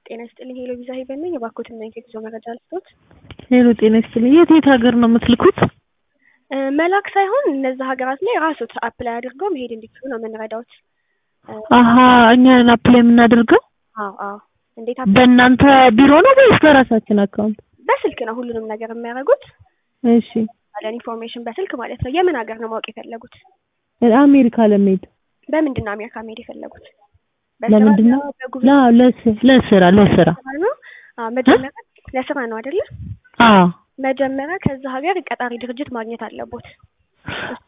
ጤና ይስጥልኝ ሄሎ ቪዛ ሄቨን ነኝ። የባኮትና የጉዞ መረጃ ልስጦት። ሄሎ ጤና ይስጥልኝ። የት ሀገር ነው የምትልኩት? መላክ ሳይሆን እነዛ ሀገራት ላይ ራስዎት አፕላይ አድርገው መሄድ እንዲችሉ ነው የምንረዳዎት። አሃ እኛን አፕላይ የምናደርገው? አዎ። እንዴት በእናንተ ቢሮ ነው ወይስ በራሳችን አካውንት? በስልክ ነው ሁሉንም ነገር የሚያደርጉት። እሺ አለን ኢንፎርሜሽን በስልክ ማለት ነው። የምን ሀገር ነው ማወቅ የፈለጉት? አሜሪካ ለመሄድ። በምንድን ነው አሜሪካ መሄድ የፈለጉት? ለምንድን ነው? ለስራ ነው። መጀመሪያ ለስራ ነው አይደለ? አዎ። መጀመሪያ ከዛ ሀገር ቀጣሪ ድርጅት ማግኘት አለቦት።